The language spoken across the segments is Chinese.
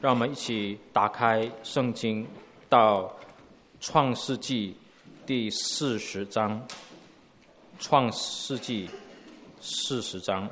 让我们一起打开圣经到创世纪第40章。创世纪40章。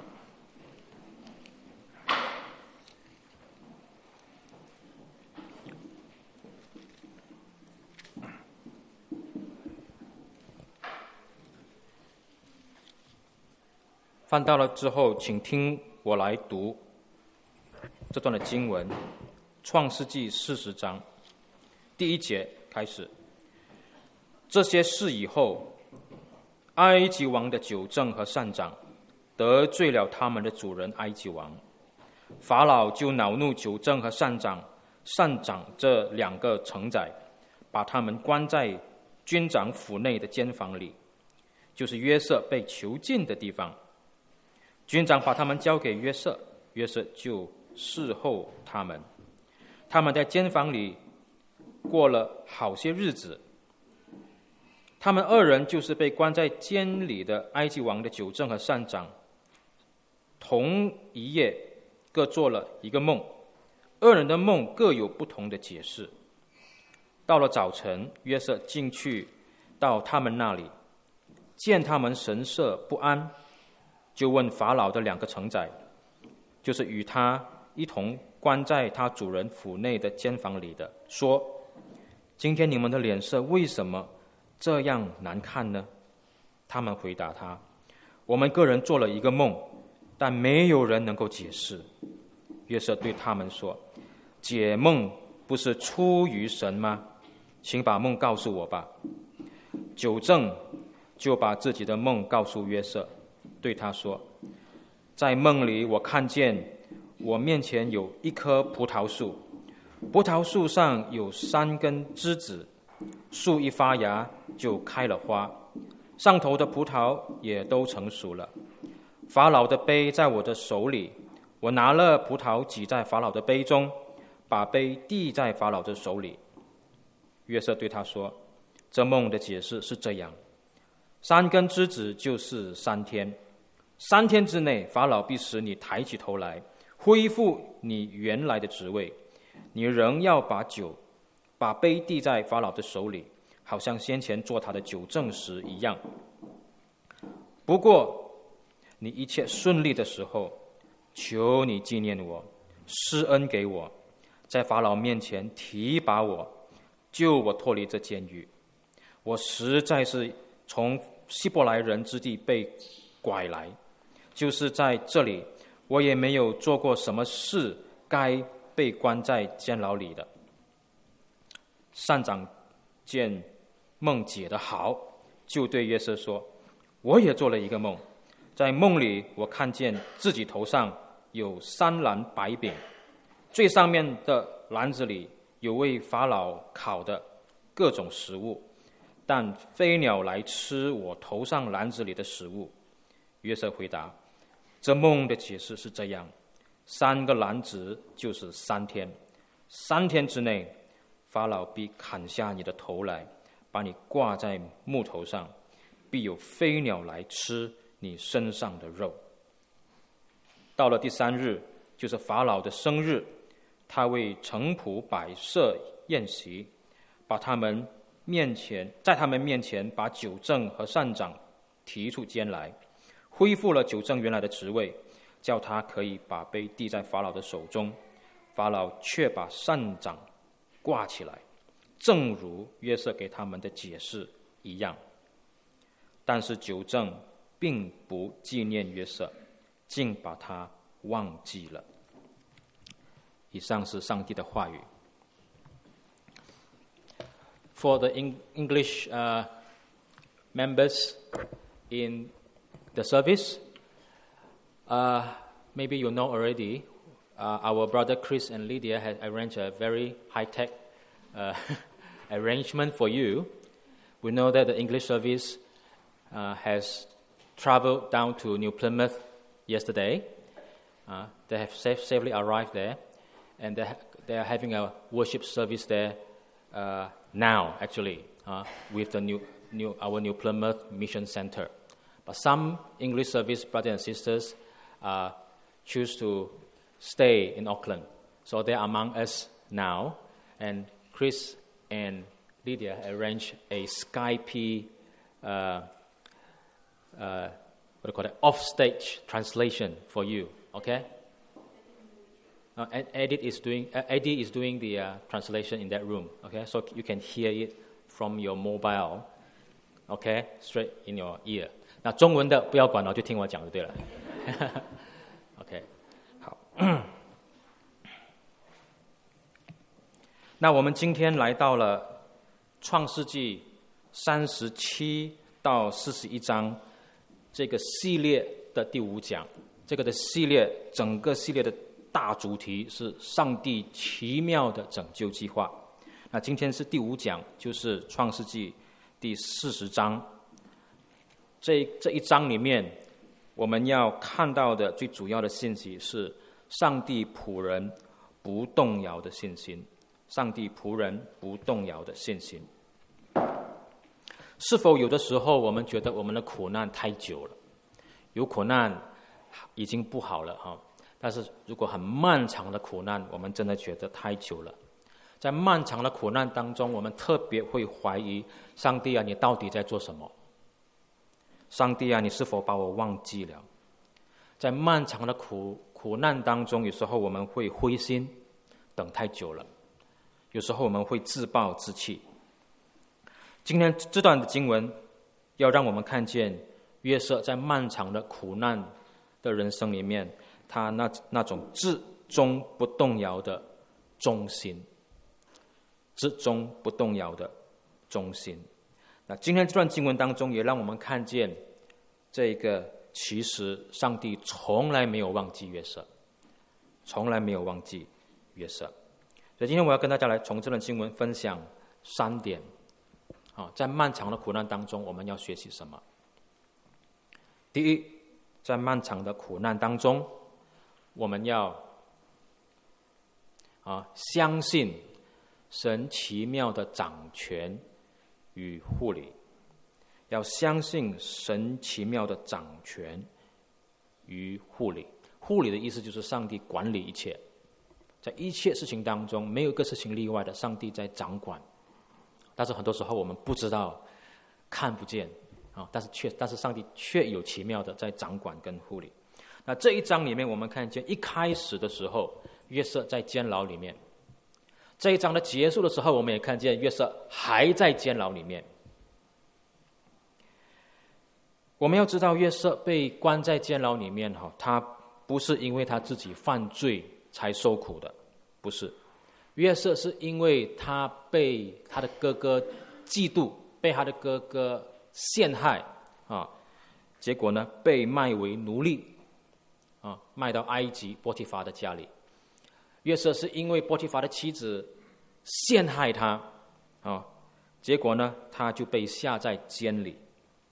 翻到了之后，请听我来读这段的经文。创世纪40章第1节开始。这些事以后，埃及王的酒政和善长得罪了他们的主人埃及王，法老就恼怒酒政和善长这2个臣宰，把他们关在军长府内的监房里，就是约瑟被囚禁的地方。军长把他们交给约瑟，约瑟就侍候他们。他们在监房里过了好些日子。他们2人就是被关在监里的埃及王的酒政和善长，同一夜各做了一个梦，2人的梦各有不同的解释。到了早晨，约瑟进去到他们那里，见他们神色不安，就问法老的2个臣宰，就是与他一同关在他主人府内的监房里的，说：今天你们的脸色为什么这样难看呢？他们回答他：我们个人做了一个梦，但没有人能够解释。约瑟对他们说：解梦不是出于神吗？请把梦告诉我吧。酒政就把自己的梦告诉约瑟，对他说：在梦里我看见我面前有一棵葡萄树，葡萄树上有3根枝子，树一发芽就开了花，上头的葡萄也都成熟了。法老的杯在我的手里，我拿了葡萄挤在法老的杯中，把杯递在法老的手里。约瑟对他说：这梦的解释是这样，3根枝子就是3天，3天之内法老必使你抬起头来，恢复你原来的职位，你仍要把杯递在法老的手里，好像先前做他的酒政时一样。不过你一切顺利的时候，求你纪念我，施恩给我，在法老面前提拔我，救我脱离这监狱。我实在是从希伯来人之地被拐来，就是在这里我也没有做过什么事该被关在监牢里的。善长见梦解得好，就对约瑟说：我也做了一个梦，在梦里我看见自己头上有3篮白饼，最上面的篮子里有为法老烤的各种食物，但飞鸟来吃我头上篮子里的食物。约瑟回答：这梦的解释是这样，3个篮子就是3天，3天之内法老必砍下你的头来，把你挂在木头上，必有飞鸟来吃你身上的肉。到了第3日，就是法老的生日，他为臣仆摆设宴席，在他们面前把酒政和善长提出监来，恢复了酒政原来的职位，叫他可以把杯递在法老的手中。法老却把善长挂起来，正如约瑟给他们的解释一样。但是酒政并不纪念约瑟，竟把他忘记了。以上是上帝的话语。For the English members in the service, maybe you know already, our brother Chris and Lydia had arranged a very high-tech arrangement for you. We know that the English service has traveled down to New Plymouth yesterday. They have safely arrived there, and they are having a worship service there now, actually, with our New Plymouth Mission Center. But some English service brothers and sisters choose to stay in Auckland So they're among us now, and Chris and Lydia arranged a Skype, off-stage translation for you. Okay? Eddie is doing the translation in that room. Okay, so you can hear it from your mobile. Okay, straight in your ear. 那中文的不要管了，就听我讲就对了。OK， 好。那我们今天来到了创世纪37到41章这个系列的第5讲。这个的系列，整个系列的大主题是上帝奇妙的拯救计划。那今天是第5讲，就是创世纪第40章。这一章里面，我们要看到的最主要的信息是上帝仆人不动摇的信心。上帝仆人不动摇的信心。是否有的时候我们觉得我们的苦难太久了，有苦难已经不好了哈，但是如果很漫长的苦难，我们真的觉得太久了。在漫长的苦难当中，我们特别会怀疑上帝啊，你到底在做什么？上帝啊，你是否把我忘记了？在漫长的苦难当中，有时候我们会灰心，等太久了。有时候我们会自暴自弃。今天这段的经文要让我们看见约瑟在漫长的苦难的人生里面，他那种至终不动摇的忠心，至终不动摇的忠心。那今天这段经文当中，也让我们看见这个其实上帝从来没有忘记约瑟，从来没有忘记约瑟。所以今天我要跟大家来从这段经文分享3点。在漫长的苦难当中，我们要学习什么？第一，在漫长的苦难当中，我们要相信神奇妙的掌权与护理。要相信神奇妙的掌权与护理。护理的意思就是上帝管理一切，在一切事情当中，没有一个事情例外的，上帝在掌管。但是很多时候我们不知道，看不见但是上帝却有奇妙的在掌管跟护理。那这一章里面，我们看见一开始的时候，约瑟在监牢里面；这一章的结束的时候，我们也看见约瑟还在监牢里面。我们要知道，约瑟被关在监牢里面，他不是因为他自己犯罪才受苦的，不是。约瑟是因为他被他的哥哥嫉妒，被他的哥哥陷害结果呢被卖为奴隶卖到埃及波提乏的家里。约瑟是因为波提乏的妻子陷害他结果呢他就被下在监里。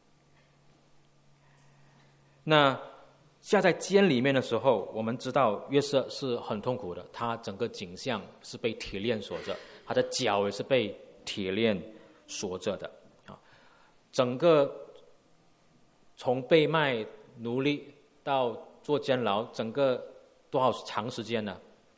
那下在监里面的时候，我们知道约瑟是很痛苦的，他整个颈项是被铁链锁着，他的脚也是被铁链锁着的整个从被卖奴隶到坐监牢，整个多少长时间呢？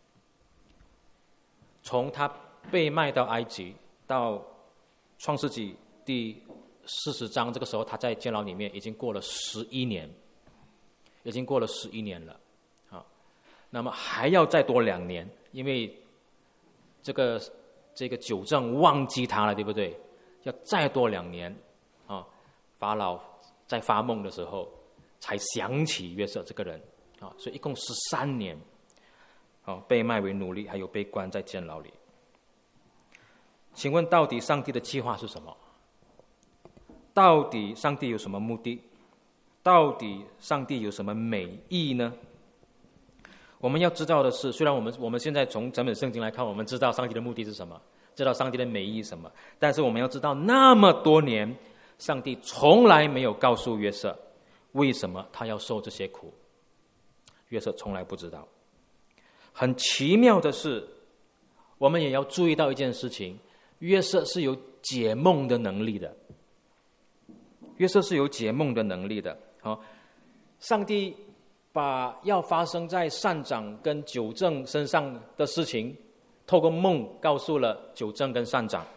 从他被卖到埃及到创世纪第40章，这个时候他在监牢里面已经过了11年。已经过了11年了那么还要再多2年，因为这个酒政忘记他了，对不对？要再多2年法老在发梦的时候才想起约瑟这个人所以一共13年被卖为奴隶，还有被关在监牢里。请问到底上帝的计划是什么？到底上帝有什么目的？到底上帝有什么美意呢？我们要知道的是，虽然我们现在从整本圣经来看，我们知道上帝的目的是什么，知道上帝的美意是什么，但是我们要知道，那么多年，上帝从来没有告诉约瑟为什么他要受这些苦。约瑟从来不知道。很奇妙的是，我们也要注意到一件事情，约瑟是有解梦的能力的。约瑟是有解梦的能力的上帝把要发生在善长跟酒政身上的事情，透过梦告诉了酒政跟善长。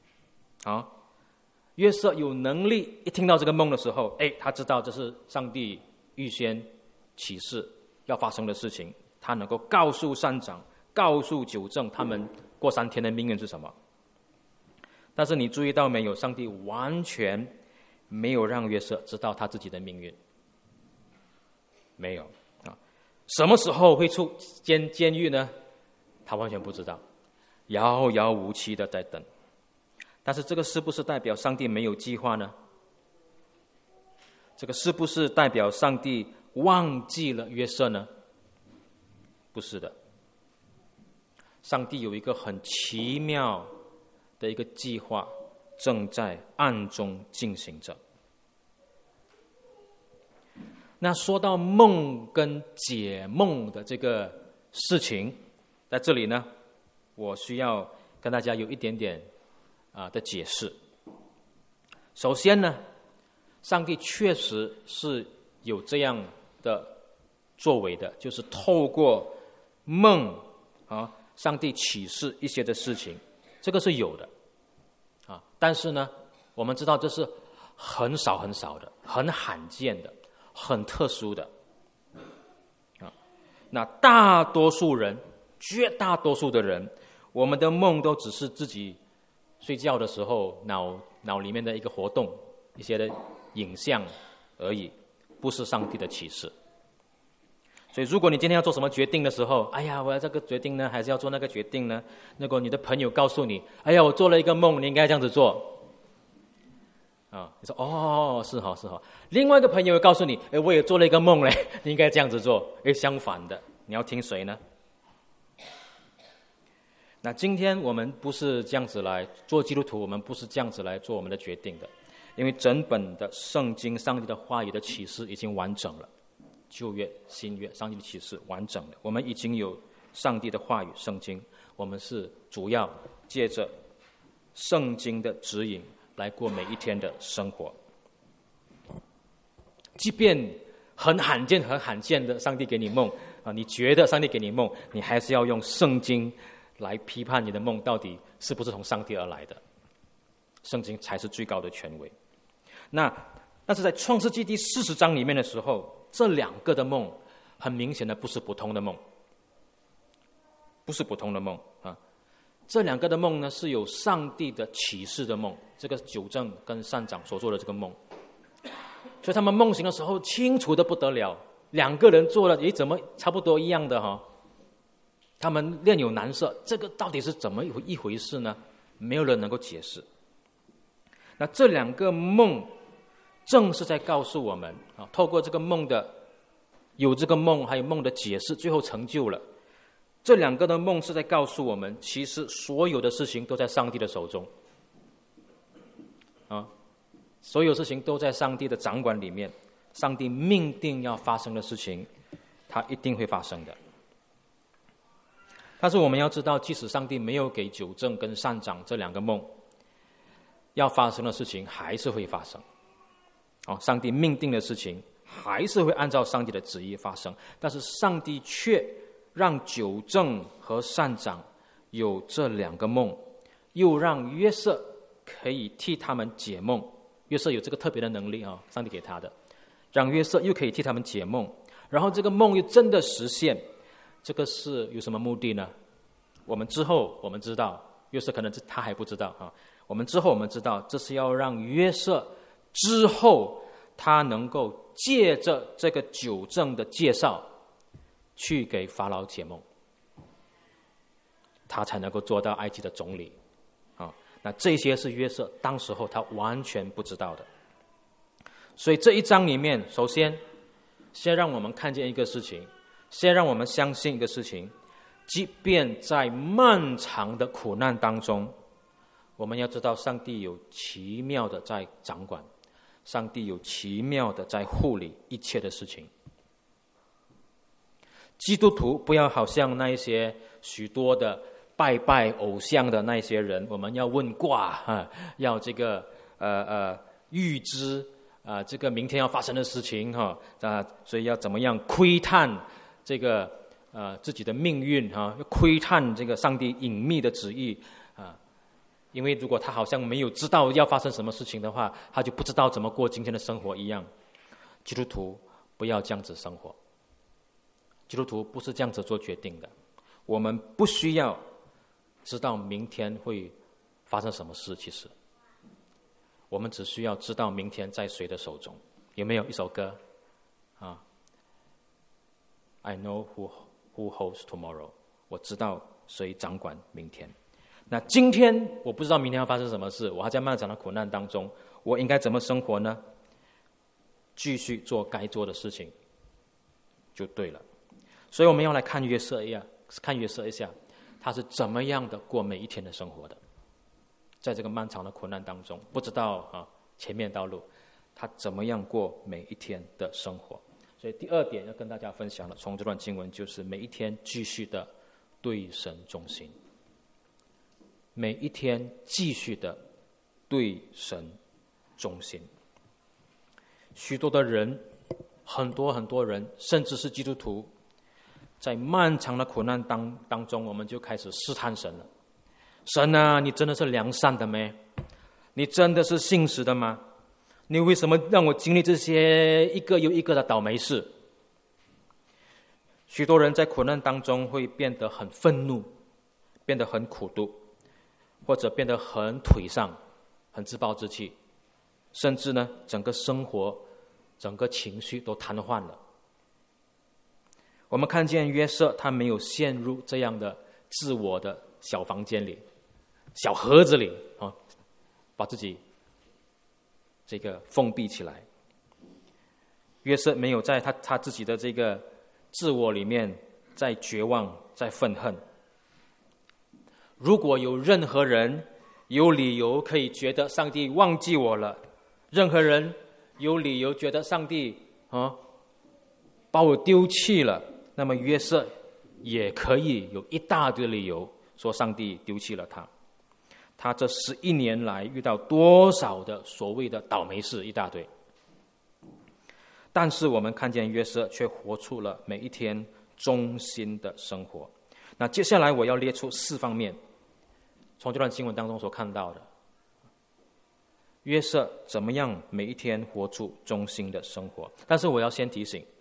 约瑟有能力，一听到这个梦的时候，他知道这是上帝预先启示要发生的事情，他能够告诉善长，告诉酒政他们过3天的命运是什么。但是你注意到没有，上帝完全没有让约瑟知道他自己的命运，没有什么时候会出监狱呢？他完全不知道，遥遥无期的在等。但是这个是不是代表上帝没有计划呢？这个是不是代表上帝忘记了约瑟呢？不是的，上帝有一个很奇妙的一个计划正在暗中进行着。那说到梦跟解梦的这个事情，在这里呢，我需要跟大家有一点点的解释。首先呢，上帝确实是有这样的作为的，就是透过梦上帝启示一些的事情，这个是有的但是呢，我们知道这是很少很少的，很罕见的，很特殊的那大多数人，绝大多数的人，我们的梦都只是自己睡觉的时候脑里面的一个活动，一些的影像而已，不是上帝的启示。所以如果你今天要做什么决定的时候，我要这个决定呢，还是要做那个决定呢？如果你的朋友告诉你，我做了一个梦，你应该这样子做你说是好。另外一个朋友告诉你，我也做了一个梦嘞，你应该这样子做。相反的，你要听谁呢？那今天我们不是这样子来做基督徒，我们不是这样子来做我们的决定的，因为整本的圣经，上帝的话语的启示已经完整了，旧约、新约，上帝的启示完整了，我们已经有上帝的话语，圣经，我们是主要借着圣经的指引来过每一天的生活。即便很罕见的上帝给你梦你觉得上帝给你梦，你还是要用圣经来批判你的梦到底是不是从上帝而来的，圣经才是最高的权威。但是在创世纪第40章里面的时候，这2个的梦很明显的不是普通的梦，不是普通的梦这2个的梦呢，是有上帝的启示的梦，这个酒政跟善长所做的这个梦，所以他们梦醒的时候清楚的不得了，2个人做了怎么差不多一样的他们略有难色，这个到底是怎么一回事呢？没有人能够解释。那这2个梦正是在告诉我们透过这个梦的有这个梦还有梦的解释，最后成就了。这2个的梦是在告诉我们，其实所有的事情都在上帝的手中所有事情都在上帝的掌管里面，上帝命定要发生的事情，它一定会发生的。但是我们要知道，即使上帝没有给酒政跟善长这2个梦，要发生的事情还是会发生上帝命定的事情还是会按照上帝的旨意发生，但是上帝却让酒政和善长有这2个梦，又让约瑟可以替他们解梦。约瑟有这个特别的能力上帝给他的，让约瑟又可以替他们解梦，然后这个梦又真的实现。这个是有什么目的呢？我们知道，约瑟可能他还不知道我们知道，这是要让约瑟之后他能够借着这个酒政的介绍去给法老解梦，他才能够做到埃及的总理那这些是约瑟当时候他完全不知道的。所以这一章里面，首先先让我们看见一个事情，先让我们相信一个事情，即便在漫长的苦难当中，我们要知道上帝有奇妙的在掌管，上帝有奇妙的在护理一切的事情。基督徒不要好像那一些许多的拜偶像的那些人，我们要问卦要这个预知这个明天要发生的事情所以要怎么样窥探这个自己的命运要窥探这个上帝隐秘的旨意因为如果他好像没有知道要发生什么事情的话，他就不知道怎么过今天的生活一样。基督徒不要这样子生活，基督徒不是这样子做决定的。我们不需要知道明天会发生什么事，其实我们只需要知道明天在谁的手中。有没有一首歌I know who holds tomorrow， 我知道谁掌管明天。那今天我不知道明天要发生什么事，我还在漫长的苦难当中，我应该怎么生活呢？继续做该做的事情就对了。所以我们要来看约瑟一下他是怎么样的过每一天的生活的。在这个漫长的苦难当中，不知道前面道路他怎么样过每一天的生活。所以第二点要跟大家分享的，从这段经文就是每一天继续的对神忠心，每一天继续的对神忠心。许多的人，很多人，甚至是基督徒，在漫长的苦难当中，我们就开始试探神了。神啊，你真的是良善的吗？你真的是信实的吗？你为什么让我经历这些一个又一个的倒霉事？许多人在苦难当中会变得很愤怒，变得很苦毒，或者变得很颓丧，很自暴自弃，甚至呢，整个生活、整个情绪都瘫痪了。我们看见约瑟，他没有陷入这样的自我的小房间里、小盒子里把自己这个封闭起来。约瑟没有在他自己的这个自我里面在绝望、在愤恨。如果有任何人有理由可以觉得上帝忘记我了，任何人有理由觉得上帝把我丢弃了，那么约瑟也可以有一大堆理由说上帝丢弃了他。他这11年来遇到多少的所谓的倒霉事，一大堆。但是我们看见约瑟却活出了每一天忠心的生活。那接下来我要列出4方面，从这段经文当中所看到的约瑟怎么样每一天活出忠心的生活。但是我要先提醒，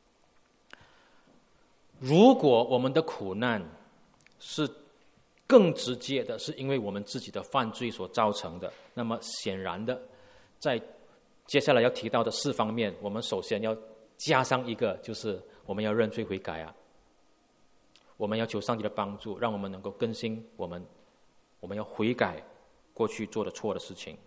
如果我们的苦难是更直接的是因为我们自己的犯罪所造成的，那么显然的在接下来要提到的4方面，我们首先要加上一个，就是我们要认罪悔改我们要求上帝的帮助，让我们能够更新我们要悔改过去做的错的事情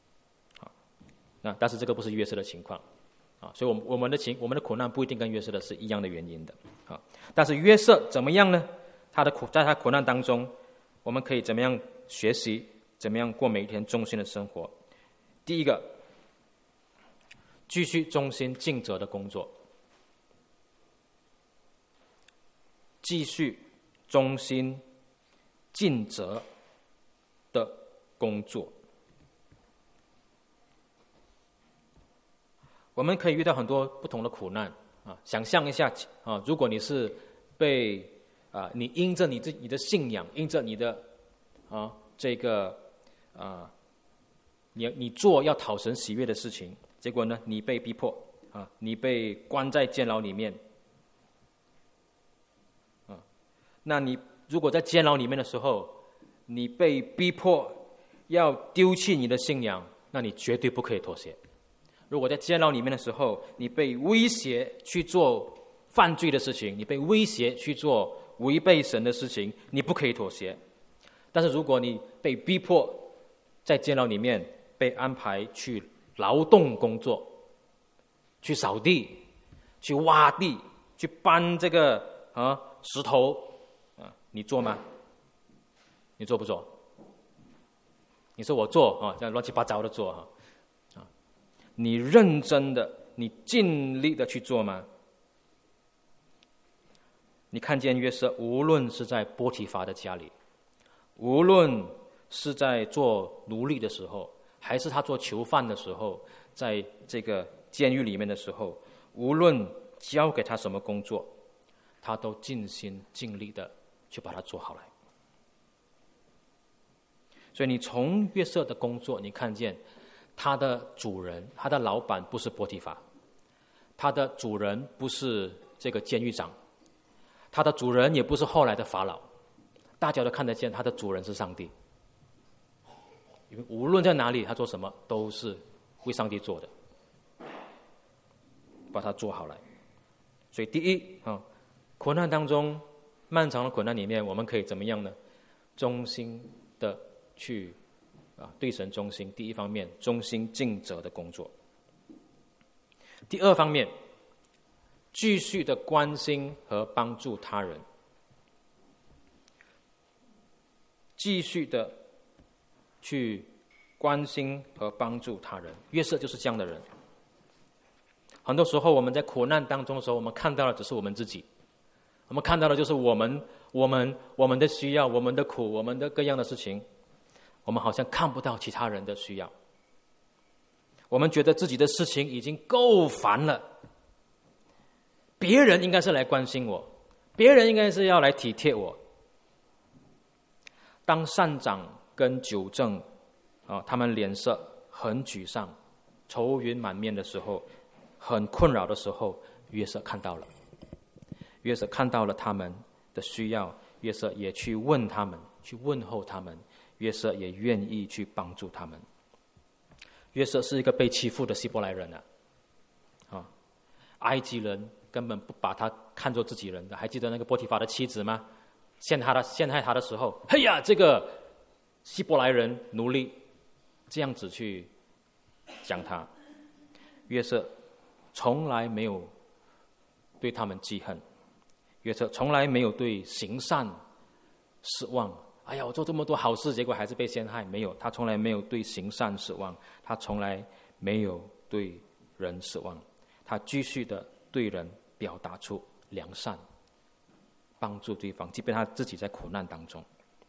但是这个不是约瑟的情况所以我们的苦难不一定跟约瑟的是一样的原因的但是约瑟怎么样呢？在他苦难当中，我们可以怎么样学习，怎么样过每一天忠心的生活。第一个，继续忠心尽责的工作，继续忠心尽责的工作。我们可以遇到很多不同的苦难想象一下如果你是被你因着你的信仰，因着你的这个你做要讨神喜悦的事情，结果呢你被逼迫你被关在监牢里面那你如果在监牢里面的时候，你被逼迫要丢弃你的信仰，那你绝对不可以妥协。如果在监牢里面的时候，你被威胁去做犯罪的事情，你被威胁去做违背神的事情，你不可以妥协。但是如果你被逼迫在监牢里面，被安排去劳动工作，去扫地，去挖地，去搬这个石头你做吗？你做不做？你说我做这样乱七八糟的做你认真的，你尽力的去做吗？你看见约瑟，无论是在波提乏的家里，无论是在做奴隶的时候，还是他做囚犯的时候， 在这个监狱里面的时候，无论交给他什么工作，他都尽心尽力的去把它做好来。所以你从约瑟的工作，你看见他的主人，他的老板不是波提乏，他的主人不是这个监狱长，他的主人也不是后来的法老，大家都看得见他的主人是上帝。因为无论在哪里，他做什么都是为上帝做的，把它做好来。所以第一苦难当中，漫长的苦难里面，我们可以怎么样呢？忠心的去对神忠心。第一方面，忠心尽责的工作。第二方面，继续的关心和帮助他人，继续的去关心和帮助他人。约瑟就是这样的人。很多时候我们在苦难当中的时候，我们看到的只是我们自己，我们看到的就是我们的需要，我们的苦，我们的各样的事情，我们好像看不到其他人的需要。我们觉得自己的事情已经够烦了，别人应该是来关心我，别人应该是要来体贴我。当善长跟纠正他们脸色很沮丧，愁云满面的时候，很困扰的时候，约瑟看到了，约瑟看到了他们的需要，约瑟也去问他们，去问候他们，约瑟也愿意去帮助他们。约瑟是一个被欺负的希伯来人埃及人根本不把他看作自己人的。还记得那个波提乏的妻子吗？陷害他的时候，嘿呀，这个希伯来人奴隶，这样子去讲他。约瑟从来没有对他们记恨，约瑟从来没有对行善失望。哎呀，我做这么多好事，结果还是被陷害。没有，他从来没有对行善失望，他从来没有对人失望，他继续的对人表达出良善，帮助对方，即便他自己在苦难当中。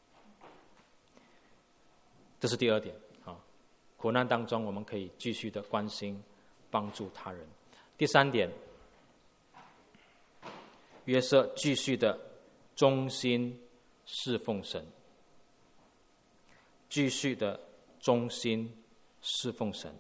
这是第二点苦难当中我们可以继续的关心帮助他人。第三点，约瑟继续的忠心侍奉神，继续的忠心侍奉神。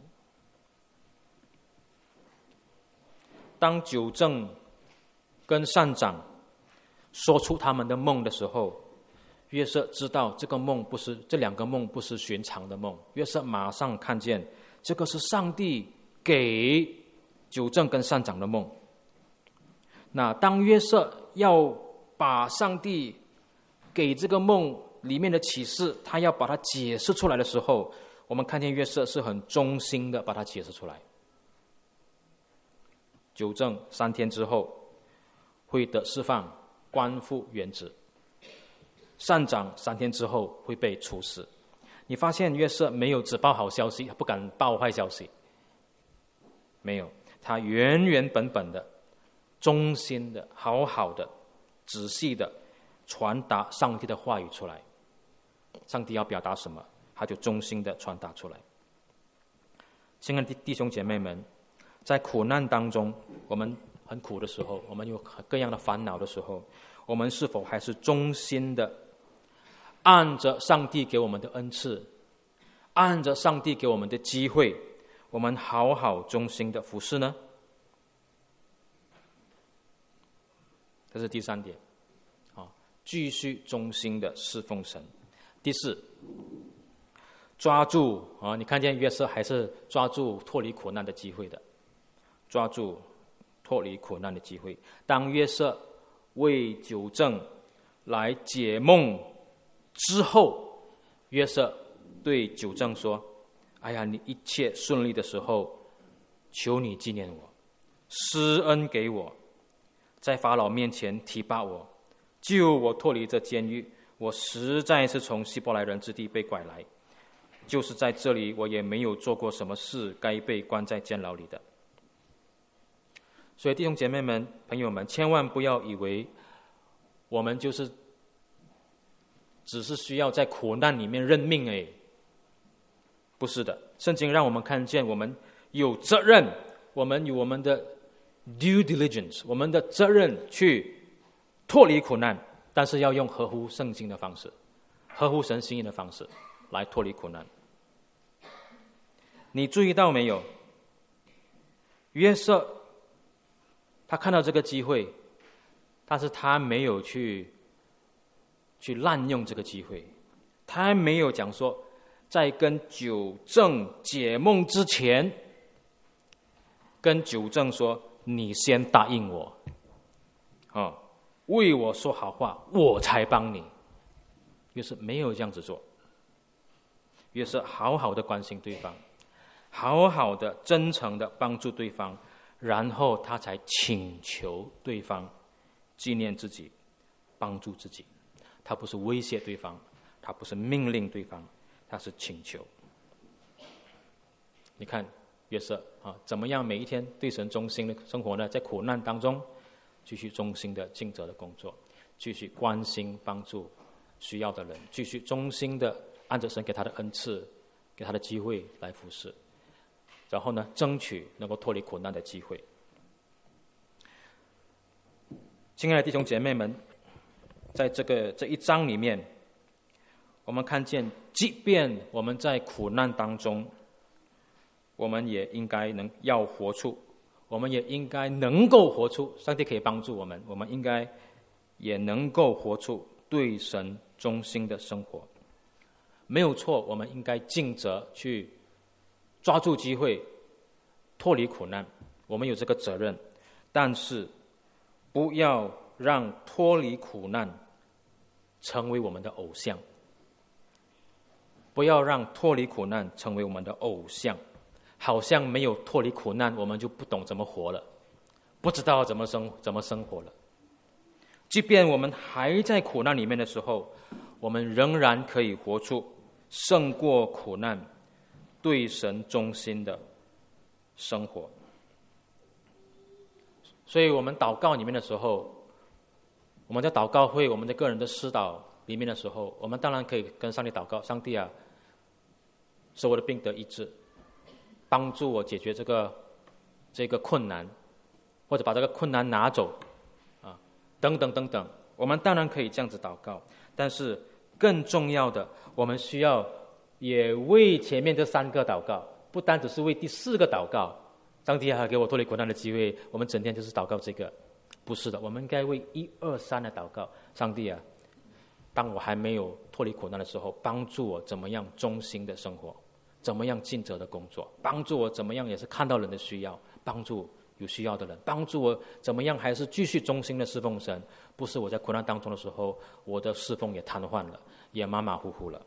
当纠正跟善长说出他们的梦的时候，约瑟知道这两个梦不是寻常的梦。约瑟马上看见这个是上帝给纠正跟善长的梦。那当约瑟要把上帝给这个梦里面的启示，他要把它解释出来的时候，我们看见约瑟是很忠心的把它解释出来。纠正3天之后会得释放，官复原职；善长3天之后会被处死。你发现约瑟没有只报好消息，不敢报坏消息，没有，他原原本本的、忠心的、好好的、仔细的传达上帝的话语出来。上帝要表达什么，他就忠心的传达出来。亲爱的弟兄姐妹们，在苦难当中，我们很苦的时候，我们有各样的烦恼的时候，我们是否还是忠心的按着上帝给我们的恩赐，按着上帝给我们的机会，我们好好忠心的服侍呢？这是第3点继续忠心的侍奉神。第4，抓住你看见约瑟还是抓住脱离苦难的机会的，抓住脱离苦难的机会。当约瑟为纠正来解梦之后，约瑟对纠正说：哎呀，你一切顺利的时候，求你纪念我，施恩给我，在法老面前提拔我，救我脱离这监狱。我实在是从希伯来人之地被拐来，就是在这里我也没有做过什么事该被关在监牢里的。所以弟兄姐妹们、朋友们，千万不要以为我们只是需要在苦难里面认命不是的。圣经让我们看见，我们有责任，我们有我们的 due diligence， 我们的责任去脱离苦难，但是要用合乎圣经的方式，合乎神心意的方式来脱离苦难。你注意到没有？约瑟他看到这个机会，但是他没有去滥用这个机会，他还没有讲说，在跟九正解梦之前，跟九正说你先答应我，为我说好话，我才帮你。约瑟没有这样子做，约瑟好好的关心对方，好好的真诚的帮助对方，然后他才请求对方纪念自己，帮助自己。他不是威胁对方，他不是命令对方，他是请求。你看约瑟怎么样每一天对神忠心的生活呢？在苦难当中继续忠心的尽责的工作，继续关心帮助需要的人，继续忠心的按着神给他的恩赐，给他的机会来服侍，然后呢，争取能够脱离苦难的机会。亲爱的弟兄姐妹们，在这一章里面，我们看见，即便我们在苦难当中，我们也应该要活出，我们也应该能够活出，上帝可以帮助我们，我们应该也能够活出对神忠心的生活。没有错，我们应该尽责去抓住机会，脱离苦难，我们有这个责任，但是不要让脱离苦难成为我们的偶像，不要让脱离苦难成为我们的偶像，好像没有脱离苦难，我们就不懂怎么活了，不知道怎么生活了。即便我们还在苦难里面的时候，我们仍然可以活出胜过苦难、对神忠心的生活。所以我们祷告里面的时候，我们在祷告会，我们在个人的私祷里面的时候，我们当然可以跟上帝祷告，上帝啊，使我的病得医治，帮助我解决这个困难，或者把这个困难拿走等等等等，我们当然可以这样子祷告。但是更重要的，我们需要也为前面这3个祷告，不单只是为第4个祷告，上帝还给我脱离苦难的机会，我们整天就是祷告这个，不是的，我们应该为1、2、3的祷告。上帝啊，当我还没有脱离苦难的时候，帮助我怎么样忠心的生活，怎么样尽责的工作，帮助我怎么样也是看到人的需要，帮助有需要的人，帮助我怎么样还是继续忠心的侍奉神，不是我在苦难当中的时候，我的侍奉也瘫痪了，也马马虎虎了。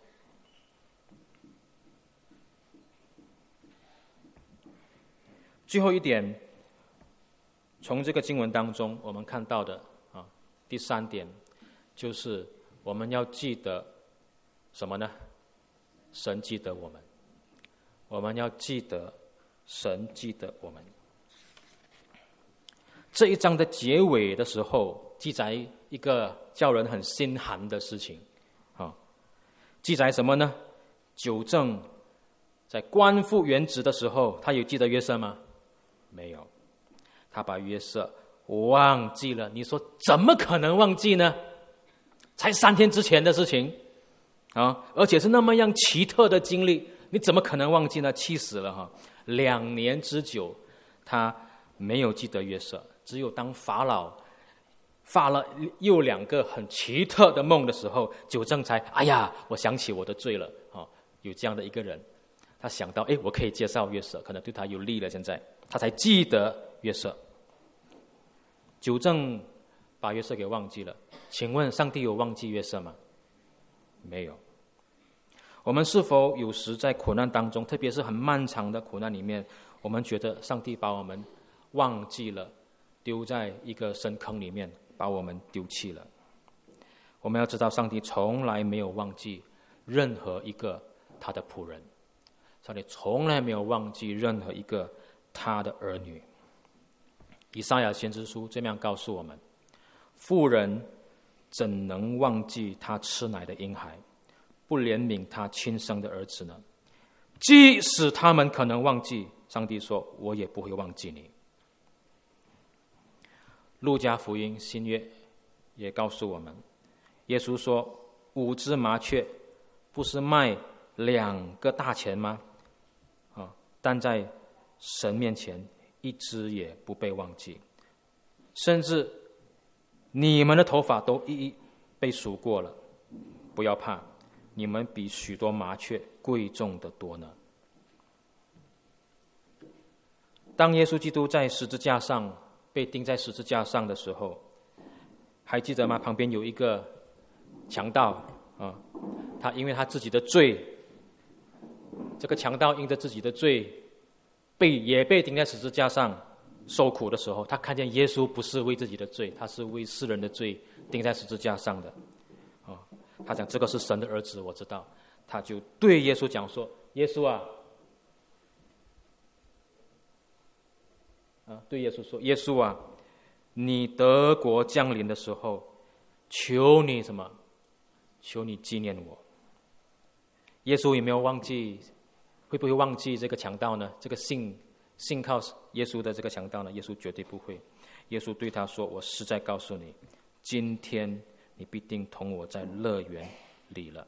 最后一点，从这个经文当中我们看到的第3点，就是我们要记得什么呢？神记得我们，我们要记得神记得我们。这一章的结尾的时候，记载一个叫人很心寒的事情记载什么呢？九正在官复原职的时候，他有记得约瑟吗？没有，他把约瑟忘记了。你说怎么可能忘记呢？才3天之前的事情而且是那么样奇特的经历，你怎么可能忘记呢？气死了2年之久，他没有记得约瑟。只有当法老发了又2个很奇特的梦的时候，九正才我想起我的罪了有这样的一个人，他想到我可以介绍约瑟，可能对他有利了，现在他才记得约瑟。九正把约瑟给忘记了，请问上帝有忘记约瑟吗？没有。我们是否有时在苦难当中，特别是很漫长的苦难里面，我们觉得上帝把我们忘记了，丢在一个深坑里面，把我们丢弃了？我们要知道，上帝从来没有忘记任何一个他的仆人，上帝从来没有忘记任何一个他的儿女。以赛亚先知书这样告诉我们：妇人怎能忘记他吃奶的婴孩，不怜悯他亲生的儿子呢？即使他们可能忘记， 上帝说我也不会忘记你。路加福音新约也告诉我们，耶稣说5只麻雀不是卖2个大钱吗？但在神面前1只也不被忘记，甚至你们的头发都一一被数过了。不要怕，你们比许多麻雀贵重得多呢。当耶稣基督在十字架上被钉在十字架上的时候，还记得吗？旁边有一个强盗他因为他自己的罪，这个强盗因着自己的罪也被钉在十字架上受苦的时候，他看见耶稣不是为自己的罪，他是为世人的罪钉在十字架上的。他讲这个是神的儿子，我知道。他就对耶稣讲说：“耶稣啊，对耶稣说，耶稣啊，你得国降临的时候，求你什么？求你纪念我。”耶稣有没有忘记？会不会忘记这个强盗呢？这个信靠耶稣的这个强盗呢？耶稣绝对不会。耶稣对他说：“我实在告诉你，今天你必定同我在乐园里了。”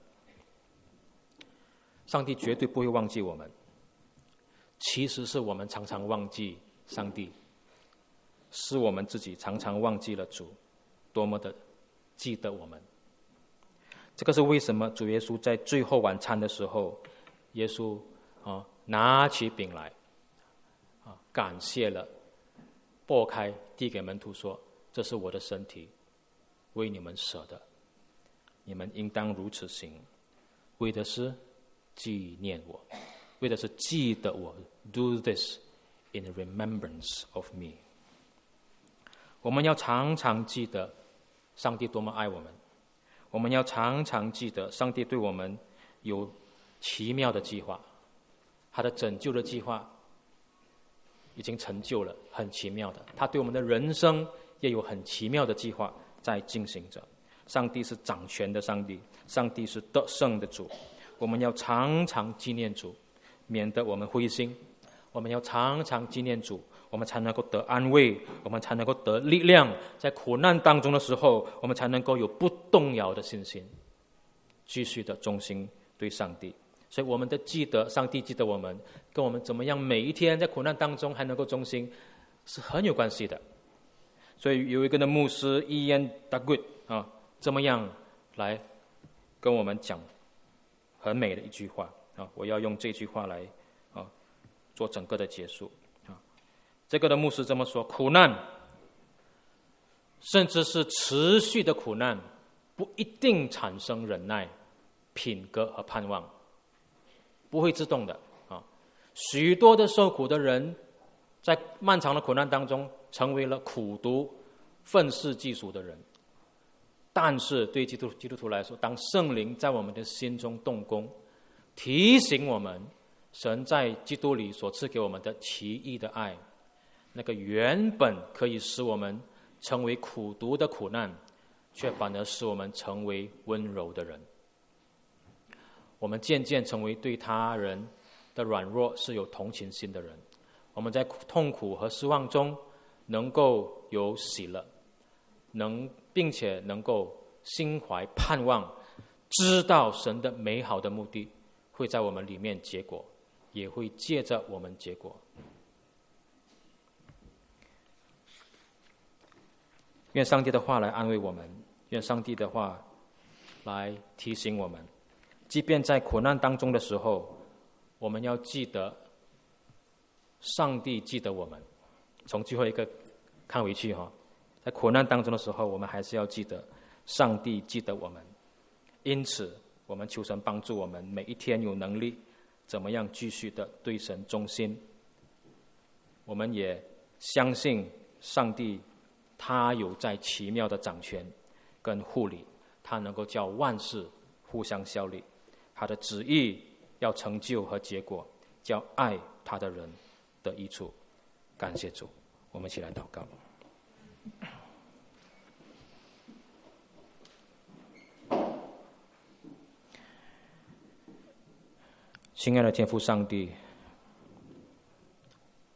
上帝绝对不会忘记我们，其实是我们常常忘记上帝，是我们自己常常忘记了主多么的记得我们。这个是为什么主耶稣在最后晚餐的时候，耶稣拿起饼来感谢了，擘开递给门徒说：“这是我的身体，为你们舍的，你们应当如此行，为的是纪念我，为的是记得我。Do this in remembrance of me。”我们要常常记得上帝多么爱我们，我们要常常记得上帝对我们有奇妙的计划，他的拯救的计划已经成就了，很奇妙的。他对我们的人生也有很奇妙的计划在进行着。上帝是掌权的上帝，上帝是得胜的主。我们要常常纪念主，免得我们灰心。我们要常常纪念主，我们才能够得安慰，我们才能够得力量。在苦难当中的时候，我们才能够有不动摇的信心，继续的忠心对上帝。所以我们的记得，上帝记得我们，跟我们怎么样每一天在苦难当中还能够忠心是很有关系的。所以有一个的牧师Ian Duguid这么样来跟我们讲很美的一句话我要用这句话来做整个的结束这个的牧师这么说：苦难，甚至是持续的苦难，不一定产生忍耐、品格和盼望，不会自动的许多的受苦的人，在漫长的苦难当中，成为了苦毒、愤世嫉俗的人。但是对基督徒来说，当圣灵在我们的心中动工，提醒我们神在基督里所赐给我们的奇异的爱，那个原本可以使我们成为苦毒的苦难，却反而使我们成为温柔的人。我们渐渐成为对他人的软弱是有同情心的人。我们在痛苦和失望中能够有喜乐，并且能够心怀盼望，知道神的美好的目的会在我们里面结果，也会借着我们结果。愿上帝的话来安慰我们，愿上帝的话来提醒我们，即便在苦难当中的时候，我们要记得上帝记得我们。从最后一个看回去在苦难当中的时候，我们还是要记得上帝记得我们。因此我们求神帮助我们每一天有能力怎么样继续的对神忠心。我们也相信上帝他有在奇妙的掌权跟护理，他能够叫万事互相效力，他的旨意要成就和结果，叫爱他的人的益处。感谢主，我们一起来祷告。亲爱的天父上帝，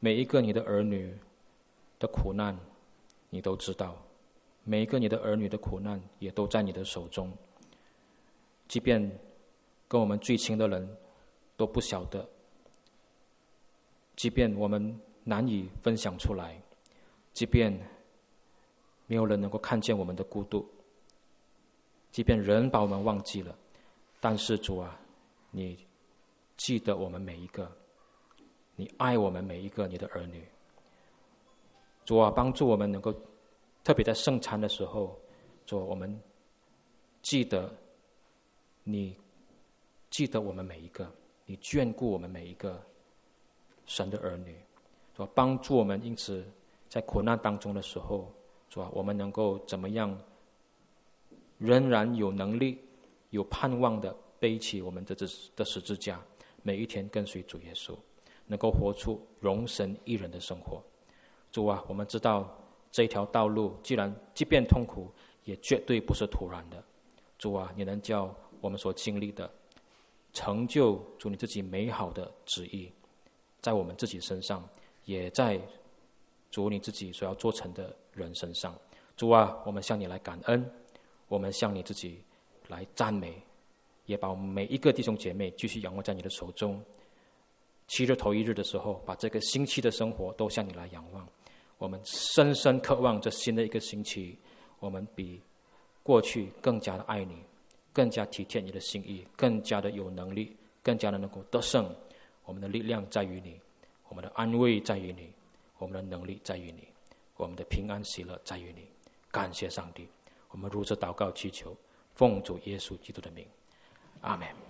每一个你的儿女的苦难你都知道，每一个你的儿女的苦难也都在你的手中。即便跟我们最亲的人都不晓得，即便我们难以分享出来，即便没有人能够看见我们的孤独，即便人把我们忘记了，但是主啊，你记得我们每一个，你爱我们每一个你的儿女。主啊，帮助我们能够特别在圣餐的时候，主啊，我们记得你记得我们每一个，你眷顾我们每一个神的儿女。主啊，帮助我们因此在苦难当中的时候，主啊，我们能够怎么样仍然有能力有盼望的背起我们的十字架，每一天跟随主耶稣，能够活出荣神益人的生活。主啊，我们知道这一条道路即便痛苦，也绝对不是突然的。主啊，你能叫我们所经历的成就主你自己美好的旨意，在我们自己身上，也在主你自己所要做成的人身上。主啊，我们向你来感恩，我们向你自己来赞美，也把我们每一个弟兄姐妹继续仰望在你的手中。7日头1日的时候，把这个星期的生活都向你来仰望。我们深深渴望这新的一个星期，我们比过去更加的爱你，更加体贴你的心意，更加的有能力，更加的能够得胜。我们的力量在于你，我们的安慰在于你，我们的能力在于你，我们的平安喜乐在于你。感谢上帝，我们如此祷告祈求，奉主耶稣基督的名，阿们。